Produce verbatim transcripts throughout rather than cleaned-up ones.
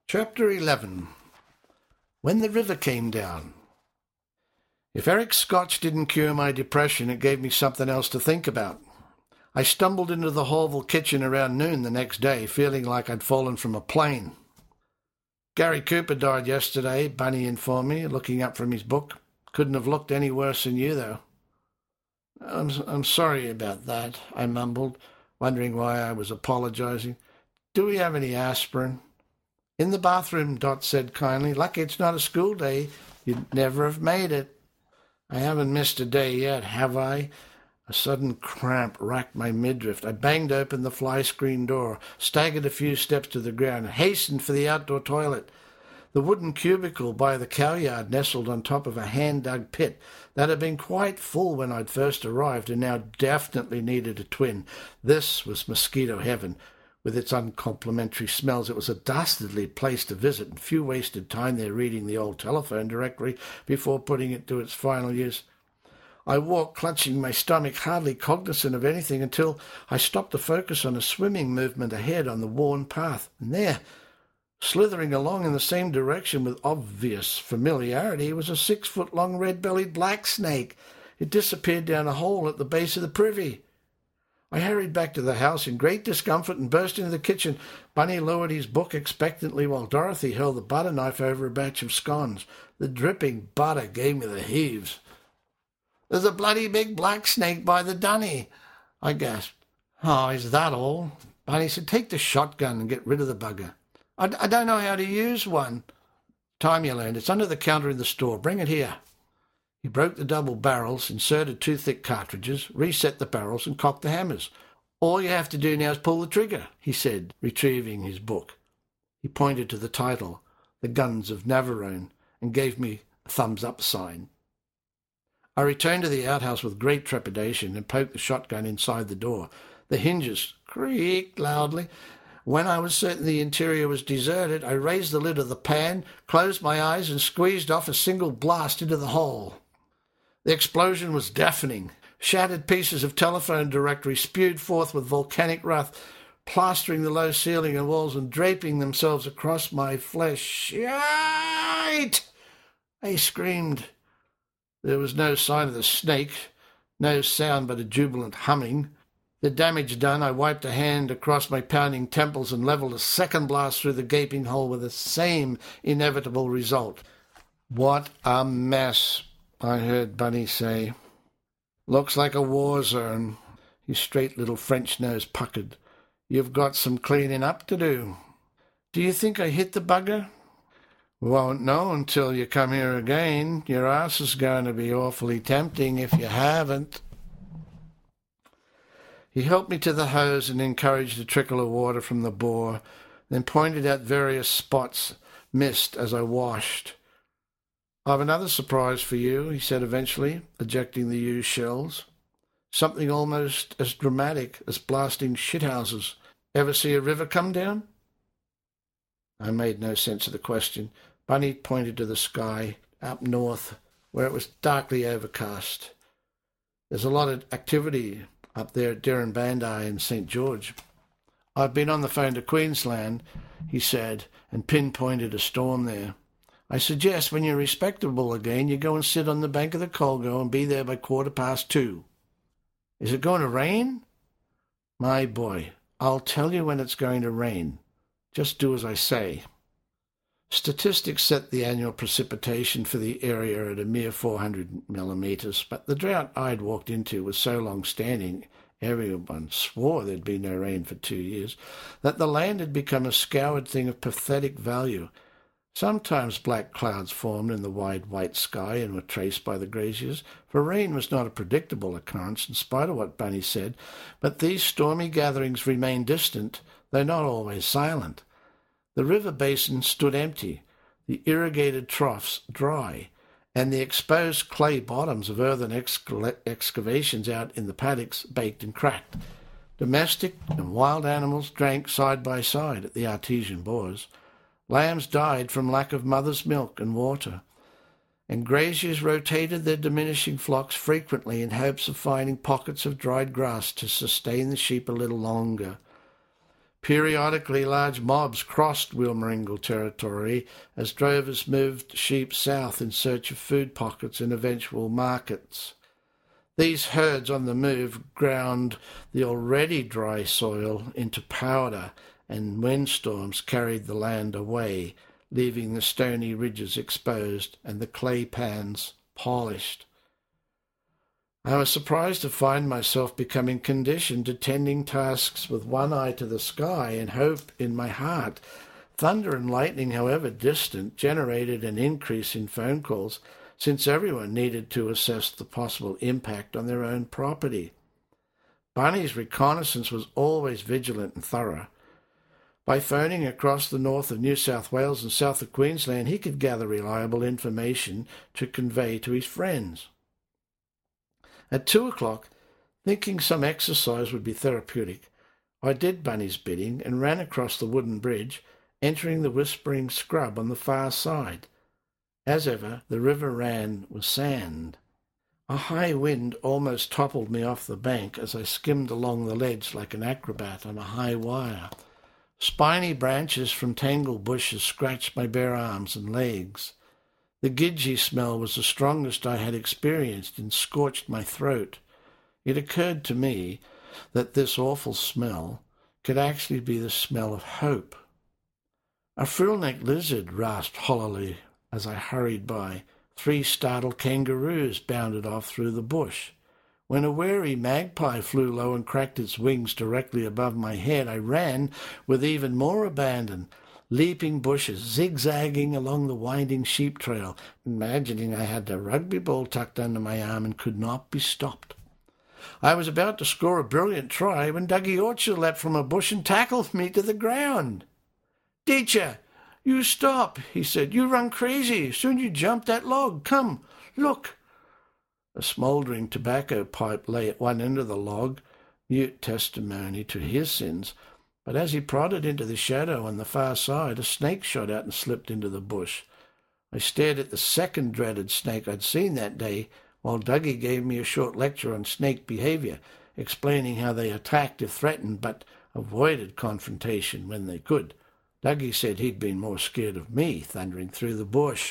Chapter eleven. When the River Came Down. If Eric's Scotch didn't cure my depression, it gave me something else to think about. I stumbled into the Horville kitchen around noon the next day, feeling like I'd fallen from a plane. Gary Cooper died yesterday, Bunny informed me, looking up from his book. Couldn't have looked any worse than you, though. I'm, I'm sorry about that, I mumbled, wondering why I was apologising. Do we have any aspirin? In the bathroom, Dot said kindly. Lucky it's not a school day. You'd never have made it. I haven't missed a day yet, have I? A sudden cramp racked my midriff. I banged open the fly-screen door, staggered a few steps to the ground, and hastened for the outdoor toilet. The wooden cubicle by the cowyard nestled on top of a hand-dug pit that had been quite full when I'd first arrived and now definitely needed a twin. This was mosquito heaven. With its uncomplimentary smells, it was a dastardly place to visit, and few wasted time there reading the old telephone directory before putting it to its final use. I walked, clutching my stomach, hardly cognizant of anything, until I stopped to focus on a swimming movement ahead on the worn path. And there, slithering along in the same direction with obvious familiarity, was a six-foot-long red-bellied black snake. It disappeared down a hole at the base of the privy. I hurried back to the house in great discomfort and burst into the kitchen. Bunny lowered his book expectantly while Dorothy held the butter knife over a batch of scones. The dripping butter gave me the heaves. "There's a bloody big black snake by the dunny," I gasped. "Oh, is that all?" Bunny said, "Take the shotgun and get rid of the bugger." I, I don't know how to use one." "Time you learned. It's under the counter in the store. Bring it here." He broke the double barrels, inserted two thick cartridges, reset the barrels, and cocked the hammers. "All you have to do now is pull the trigger," he said, retrieving his book. He pointed to the title, The Guns of Navarone, and gave me a thumbs-up sign. I returned to the outhouse with great trepidation and poked the shotgun inside the door. The hinges creaked loudly. When I was certain the interior was deserted, I raised the lid of the pan, closed my eyes, and squeezed off a single blast into the hole. The explosion was deafening. Shattered pieces of telephone directory spewed forth with volcanic wrath, plastering the low ceiling and walls and draping themselves across my flesh. "Shite!" I screamed. There was no sign of the snake, no sound but a jubilant humming. The damage done, I wiped a hand across my pounding temples and levelled a second blast through the gaping hole with the same inevitable result. "What a mess," I heard Bunny say. "Looks like a war zone." His straight little French nose puckered. "You've got some cleaning up to do." "Do you think I hit the bugger?" "Won't know until you come here again. Your ass is going to be awfully tempting if you haven't." He helped me to the hose and encouraged a trickle of water from the bore, then pointed out various spots missed as I washed. "I've another surprise for you," he said eventually, ejecting the used shells. "Something almost as dramatic as blasting shithouses. Ever see a river come down?" I made no sense of the question. Bunny pointed to the sky up north, where it was darkly overcast. "There's a lot of activity up there at Dirranbandai and Saint George." "I've been on the phone to Queensland," he said, and pinpointed a storm there. "I suggest when you're respectable again, you go and sit on the bank of the Colgo and be there by quarter past two." "Is it going to rain?" "My boy, I'll tell you when it's going to rain. Just do as I say." Statistics set the annual precipitation for the area at a mere four hundred millimetres, but the drought I'd walked into was so long-standing, everyone swore there'd be no rain for two years, that the land had become a scoured thing of pathetic value. Sometimes black clouds formed in the wide white sky and were traced by the graziers, for rain was not a predictable occurrence, in spite of what Bunny said, but these stormy gatherings remained distant, though not always silent. The river basin stood empty, the irrigated troughs dry, and the exposed clay bottoms of earthen exca- excavations out in the paddocks baked and cracked. Domestic and wild animals drank side by side at the artesian bores. Lambs died from lack of mother's milk and water, and graziers rotated their diminishing flocks frequently in hopes of finding pockets of dried grass to sustain the sheep a little longer. Periodically large mobs crossed Wilmeringle territory as drovers moved sheep south in search of food pockets and eventual markets. These herds on the move ground the already dry soil into powder, and windstorms carried the land away, leaving the stony ridges exposed and the clay pans polished. I was surprised to find myself becoming conditioned to tending tasks with one eye to the sky and hope in my heart. Thunder and lightning, however distant, generated an increase in phone calls, since everyone needed to assess the possible impact on their own property. Bunny's reconnaissance was always vigilant and thorough. By phoning across the north of New South Wales and south of Queensland, he could gather reliable information to convey to his friends. At two o'clock, thinking some exercise would be therapeutic, I did Bunny's bidding and ran across the wooden bridge, entering the whispering scrub on the far side. As ever, the river ran with sand. A high wind almost toppled me off the bank as I skimmed along the ledge like an acrobat on a high wire. Spiny branches from tangled bushes scratched my bare arms and legs. The gidgee smell was the strongest I had experienced and scorched my throat. It occurred to me that this awful smell could actually be the smell of hope. A frill-necked lizard rasped hollowly as I hurried by. Three startled kangaroos bounded off through the bush. When a wary magpie flew low and cracked its wings directly above my head, I ran with even more abandon, leaping bushes, zigzagging along the winding sheep trail, imagining I had a rugby ball tucked under my arm and could not be stopped. I was about to score a brilliant try when Dougie Orchard leapt from a bush and tackled me to the ground. "Teacher, you stop," he said. "You run crazy. Soon you jump that log. Come, look." A smouldering tobacco pipe lay at one end of the log, mute testimony to his sins. But as he prodded into the shadow on the far side, a snake shot out and slipped into the bush. I stared at the second dreaded snake I'd seen that day, while Dougie gave me a short lecture on snake behaviour, explaining how they attacked if threatened, but avoided confrontation when they could. Dougie said he'd been more scared of me thundering through the bush.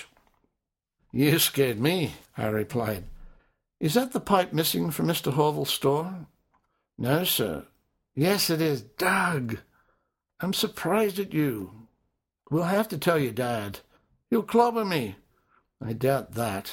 "You scared me," I replied. "Is that the pipe missing from Mister Horville's store?" "No, sir." "Yes, it is. Doug, I'm surprised at you. We'll have to tell your dad. He'll clobber me." "I doubt that."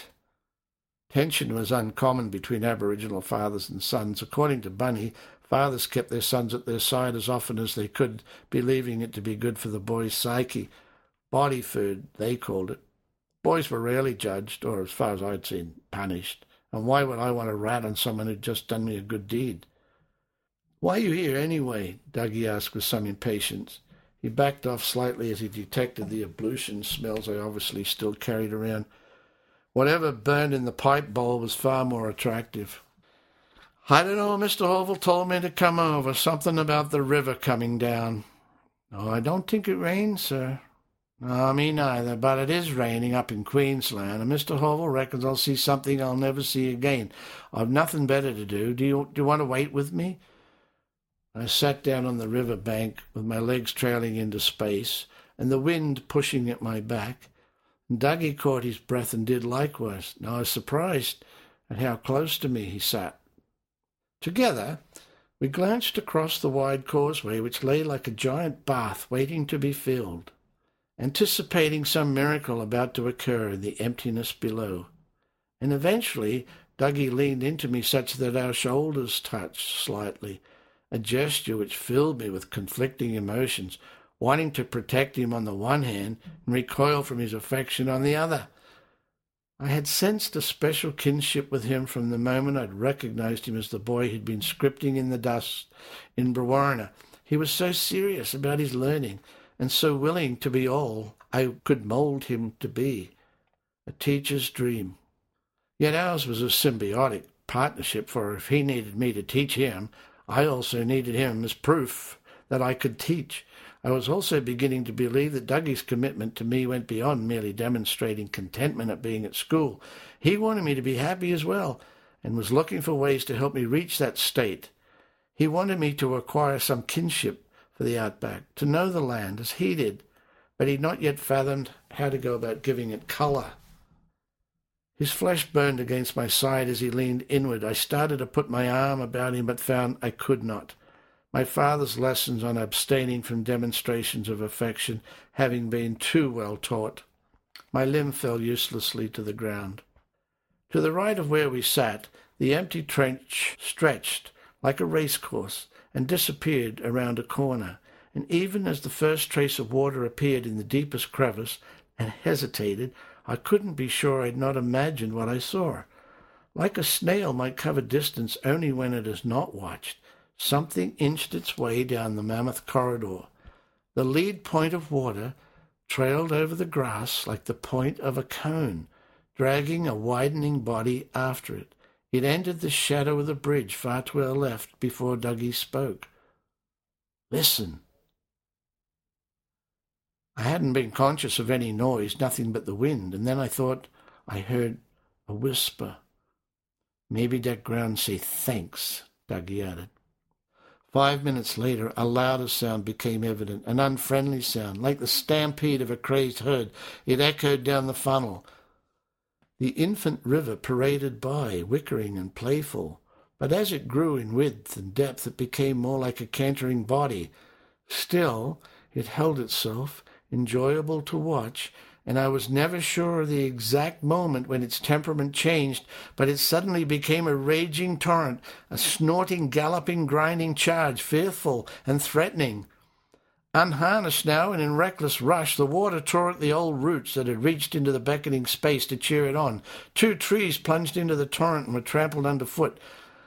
Tension was uncommon between Aboriginal fathers and sons. According to Bunny, fathers kept their sons at their side as often as they could, believing it to be good for the boy's psyche. Body food, they called it. Boys were rarely judged, or as far as I'd seen, punished. And why would I want to rat on someone who'd just done me a good deed? "Why are you here anyway?" Dougie asked with some impatience. He backed off slightly as he detected the ablution smells I obviously still carried around. Whatever burned in the pipe bowl was far more attractive. "I don't know, Mister Horville told me to come over. Something about the river coming down." "Oh, I don't think it rains, sir." "No, me neither, but it is raining up in Queensland, and Mister Horville reckons I'll see something I'll never see again. I've nothing better to do. Do you, do you want to wait with me?" I sat down on the river bank with my legs trailing into space and the wind pushing at my back. And Dougie caught his breath and did likewise. I was surprised at how close to me he sat. Together, we glanced across the wide causeway which lay like a giant bath waiting to be filled, anticipating some miracle about to occur in the emptiness below. And eventually Dougie leaned into me such that our shoulders touched slightly, a gesture which filled me with conflicting emotions, wanting to protect him on the one hand and recoil from his affection on the other. I had sensed a special kinship with him from the moment I'd recognized him as the boy who'd been scripting in the dust in Brewarrina. He was so serious about his learning and so willing to be all I could mould him to be, a teacher's dream. Yet ours was a symbiotic partnership, for if he needed me to teach him, I also needed him as proof that I could teach. I was also beginning to believe that Dougie's commitment to me went beyond merely demonstrating contentment at being at school. He wanted me to be happy as well, and was looking for ways to help me reach that state. He wanted me to acquire some kinship for the outback, to know the land as he did, but he'd not yet fathomed how to go about giving it colour. His flesh burned against my side as he leaned inward. I started to put my arm about him, but found I could not. My father's lessons on abstaining from demonstrations of affection having been too well taught. My limb fell uselessly to the ground. To the right of where we sat, the empty trench stretched like a racecourse and disappeared around a corner, and even as the first trace of water appeared in the deepest crevice and hesitated, I couldn't be sure I'd not imagined what I saw. Like a snail might cover distance only when it is not watched, something inched its way down the mammoth corridor. The lead point of water trailed over the grass like the point of a cone, dragging a widening body after it. It entered the shadow of the bridge far to our left before Dougie spoke. "Listen." I hadn't been conscious of any noise, nothing but the wind, and then I thought I heard a whisper. "Maybe that ground say thanks," Dougie added. Five minutes later, a louder sound became evident, an unfriendly sound, like the stampede of a crazed herd. It echoed down the funnel. The infant river paraded by, wickering and playful, but as it grew in width and depth, it became more like a cantering body. Still, it held itself, enjoyable to watch, and I was never sure of the exact moment when its temperament changed, but it suddenly became a raging torrent, a snorting, galloping, grinding charge, fearful and threatening. Unharnessed now, and in reckless rush, the water tore at the old roots that had reached into the beckoning space to cheer it on. Two trees plunged into the torrent and were trampled underfoot.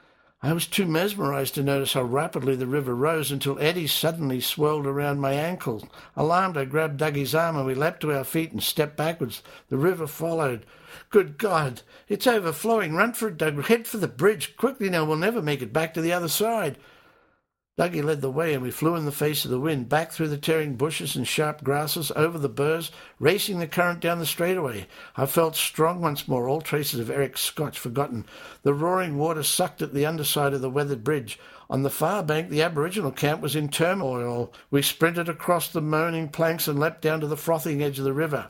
I was too mesmerized to notice how rapidly the river rose until eddies suddenly swirled around my ankles. Alarmed, I grabbed Dougie's arm and we leapt to our feet and stepped backwards. The river followed. "Good God, it's overflowing. Run for it, Doug. Head for the bridge. Quickly now, we'll never make it back to the other side." Dougie led the way, and we flew in the face of the wind, back through the tearing bushes and sharp grasses, over the burrs, racing the current down the straightaway. I felt strong once more, all traces of Eric Scotch forgotten. The roaring water sucked at the underside of the weathered bridge. On the far bank, the Aboriginal camp was in turmoil. We sprinted across the moaning planks and leapt down to the frothing edge of the river.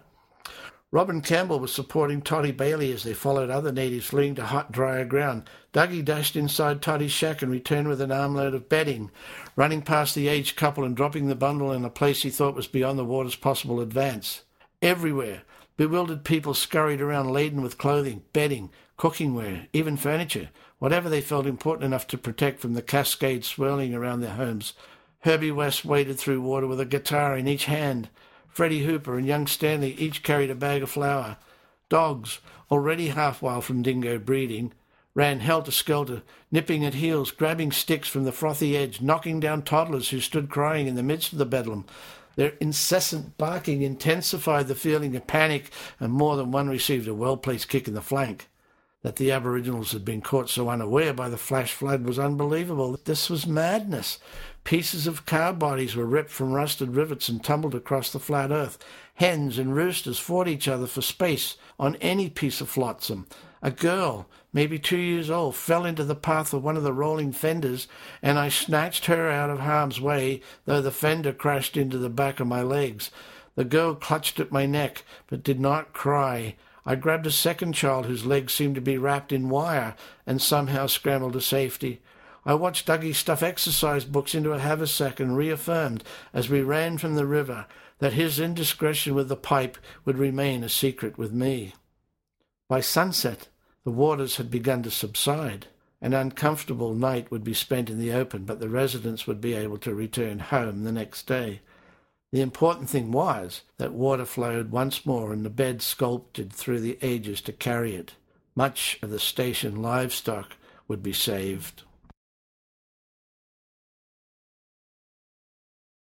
Robin Campbell was supporting Toddy Bailey as they followed other natives fleeing to hot, drier ground. Dougie dashed inside Toddy's shack and returned with an armload of bedding, running past the aged couple and dropping the bundle in a place he thought was beyond the water's possible advance. Everywhere, bewildered people scurried around laden with clothing, bedding, cookingware, even furniture, whatever they felt important enough to protect from the cascade swirling around their homes. Herbie West waded through water with a guitar in each hand. Freddie Hooper and young Stanley each carried a bag of flour. Dogs, already half wild from dingo breeding, ran helter-skelter, nipping at heels, grabbing sticks from the frothy edge, knocking down toddlers who stood crying in the midst of the bedlam. Their incessant barking intensified the feeling of panic, and more than one received a well-placed kick in the flank. That the Aboriginals had been caught so unaware by the flash flood was unbelievable. This was madness. Pieces of cow bodies were ripped from rusted rivets and tumbled across the flat earth. Hens and roosters fought each other for space on any piece of flotsam. A girl, maybe two years old, fell into the path of one of the rolling fenders, and I snatched her out of harm's way, though the fender crashed into the back of my legs. The girl clutched at my neck, but did not cry. I grabbed a second child whose legs seemed to be wrapped in wire and somehow scrambled to safety. I watched Dougie stuff exercise books into a haversack and reaffirmed, as we ran from the river, that his indiscretion with the pipe would remain a secret with me. By sunset, the waters had begun to subside. An uncomfortable night would be spent in the open, but the residents would be able to return home the next day. The important thing was that water flowed once more and the bed sculpted through the ages to carry it. Much of the station livestock would be saved.